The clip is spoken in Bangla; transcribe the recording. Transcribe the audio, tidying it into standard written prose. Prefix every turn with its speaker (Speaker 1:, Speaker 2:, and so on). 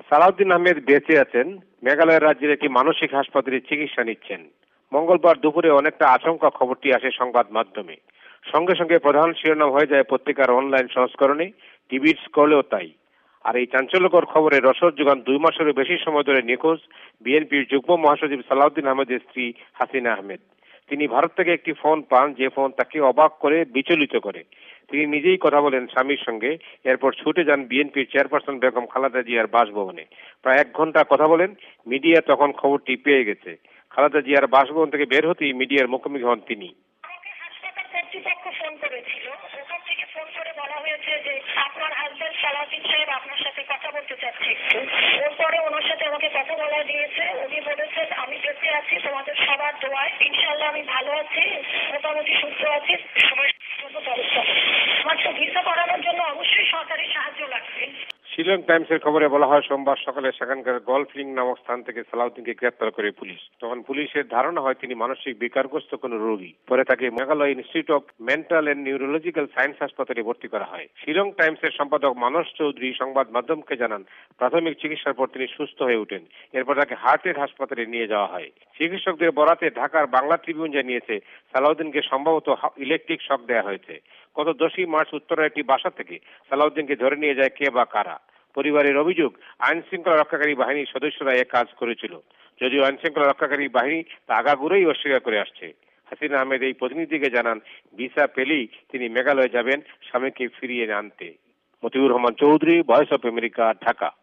Speaker 1: সালাউদ্দিন আহমেদ বেঁচে আছেন। মেঘালয় রাজ্যের একটি মানসিক হাসপাতালে চিকিৎসা নিচ্ছেন। মঙ্গলবার দুপুরে অনেকটা আচমকা খবরটি আসে সংবাদ মাধ্যমে। সঙ্গে সঙ্গে প্রধান শিরোনাম হয়ে যায় পত্রিকার অনলাইন সংস্করণে, টিভির স্ক্রলেও তাই। আর এই চাঞ্চল্যকর খবরে রসদ যোগান 2 মাসেরও বেশি সময় ধরে নিখোঁজ বিএনপির যুগ্ম মহাসচিব সালাউদ্দিন আহমেদের স্ত্রী হাসিনা আহমেদ। তিনি ভারত থেকে একটি ফোন পান, যে ফোন তাকে অবাক করে, বিচলিত করে। তিনি নিজেই কথা বলেন স্বামীর সঙ্গে, এরপর ছুটে যান বিএনপির চেয়ারপারসন বেগম খালেদা জিয়ার বাসভবনে। প্রায় 1 ঘন্টা কথা বলেন। মিডিয়া তখন খবরটি পেয়ে গেছে। খালেদা জিয়ার বাসভবন থেকে বের হতেই মিডিয়ার মুখোমুখি হন তিনি।
Speaker 2: ফোন করেছিল, ওখান থেকে ফোন করে বলা হয়েছে যে আপনার হাজবেন্ড সালাউদ্দিন সাহেব আপনার সাথে কথা বলতে চাচ্ছে একটু। ওরপরে ওনার সাথে আমাকে কথা বলা দিয়েছে। উনি বলেছেন আমি বেঁচে আছি, তোমাদের সবার দোয়ায় ইনশাআল্লাহ আমি ভালো আছি, মোটামুটি সুস্থ আছি। সময় আমার তো ভিসা করানোর জন্য অবশ্যই সরকারি সাহায্য লাগবে।
Speaker 1: শিলং টাইমসের খবরে বলা হয়, সোমবার সকালে সেখানকার গল্ফ লিং নামক স্থান থেকে সালাউদ্দিনকে গ্রেপ্তার করে পুলিশ। তখন পুলিশের ধারণা হয় তিনি মানসিক বিকারগ্রস্ত কোন রোগী। পরে তাকে Meghalaya institute of mental and neurological science হাসপাতালে ভর্তি করা হয়। শিলং টাইমসের সম্পাদক মানস চৌধুরী সংবাদ মাধ্যমকে জানান, প্রাথমিক চিকিৎসার পর তিনি সুস্থ হয়ে ওঠেন। এরপর তাকে হার্টের হাসপাতালে নিয়ে যাওয়া হয়। চিকিৎসকদের বরাতে ঢাকার বাংলা ট্রিবিউন জানিয়েছে, সালাউদ্দিনকে সম্ভবত ইলেকট্রিক শক দেওয়া হয়েছে। গত 10 মার্চ উত্তরের একটি বাসা থেকে সালাউদ্দিনকে ধরে নিয়ে যায় কে বা কারা। পরিবারের অভিযোগ, আইন শৃঙ্খলা রক্ষাকারী বাহিনীর সদস্যরা এ কাজ করেছিল, যদিও আইন শৃঙ্খলা রক্ষাকারী বাহিনী তা আগাগোড়াই অস্বীকার করে আসছে। হাসিনা আহমেদ এই প্রতিনিধিকে জানান, ভিসা পেলেই তিনি মেঘালয় যাবেন স্বামীকে ফিরিয়ে আনতে। Motiur Rahman Chowdhury, voice of America, Dhaka.